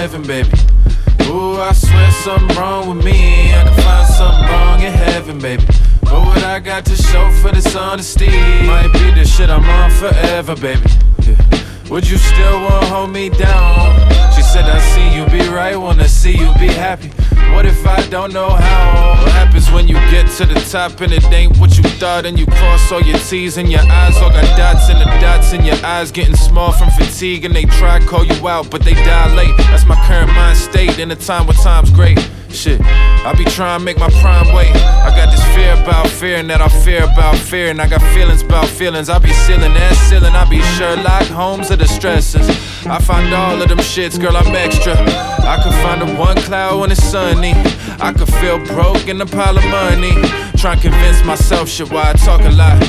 heaven, baby. Ooh, I swear something wrong with me. I can find something wrong in heaven, baby. But what I got to show for this honesty might be the shit I'm on forever, baby. Yeah. Would you still wanna hold me down? She said, I see you be right, wanna see you be happy. What if I don't know how? What happens when you get to the top and it ain't what you thought, and you cross all your T's and your I's all got dots, and the dots in your eyes getting small from fatigue, and they try to call you out but they die late. That's my current mind state in a time where time's great. Shit, I be trying to make my prime wait. I got this fear about fearing that I fear about fear, and I got feelings about feelings. I be sealing that ceiling, I be Sherlock Holmes of the stresses. I find all of them shits, girl, I'm extra. I could find the one cloud when it's sunny. I could feel broke in a pile of money. Trying to convince myself shit why I talk a lot.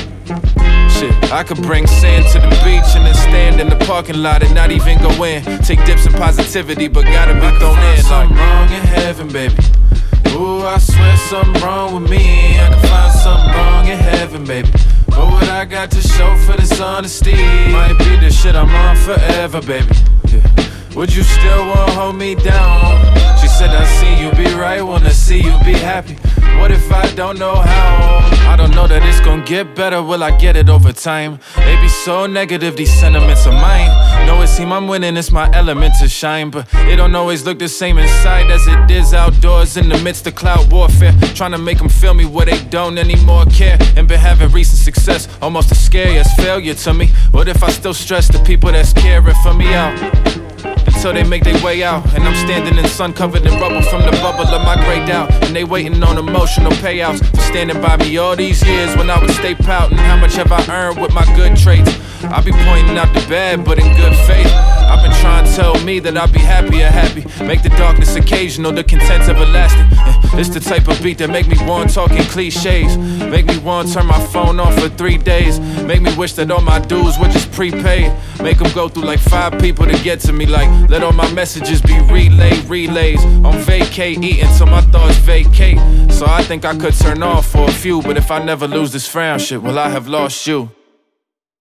Shit, I could bring sand to the beach and then stand in the parking lot and not even go in. Take dips in positivity, but gotta be thrown in. Something wrong in heaven, baby. Ooh, I swear something wrong with me. I can find something wrong in heaven, baby. But what I got to show for this honesty might be the shit I'm on forever, baby. Yeah. Would you still wanna hold me down? She said, I see you be right, wanna see you be happy. What if I don't know how? I don't know that it's gon' get better, will I get it over time? They be so negative, these sentiments of mine. Know it seem I'm winning, it's my element to shine, but it don't always look the same inside as it is outdoors in the midst of cloud warfare. Trying to make them feel me where they don't anymore care, and been having recent success, almost as scary as failure to me. What if I still stress the people that's caring for me out? Until they make their way out, and I'm standing in sun covered in rubble from the bubble of my grayed out, and they waiting on emotional payouts for standing by me all these years when I would stay pouting. How much have I earned with my good traits? I be pointing out the bad, but in good faith. I've been trying to tell me that I'll be happier, happy. Make the darkness occasional, the content's everlasting. It's the type of beat that make me want talking cliches. Make me want to turn my phone off for 3 days. Make me wish that all my dues were just prepaid. Make them go through like 5 people to get to me. Like, let all my messages be relays. On vacay, eating till my thoughts vacate. So I think I could turn off for a few, but if I never lose this frown, shit, will I have lost you?